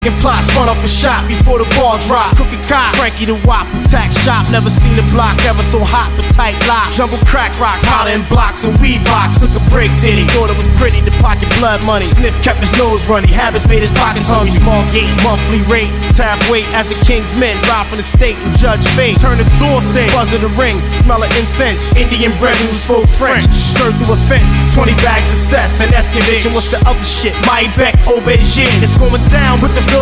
Plot spun off a shot before the ball dropped. Crooked cop, Frankie the Wop, tax shop. Never seen the block ever so hot, but tight lock. Jumble crack rock, powder in blocks and weed box. Took a break, did he? Thought it was pretty to pocket blood money. Sniff kept his nose runny, habits made his pockets hungry. Small gate, monthly rate, tap weight as the king's men ride from the state and judge fate. Turn the door thing, buzz of the ring, smell of incense. Indian bread who spoke French, served through a fence. 20 bags of cess and excavation. What's the other shit? Maybach, aubergine. It's going down with this little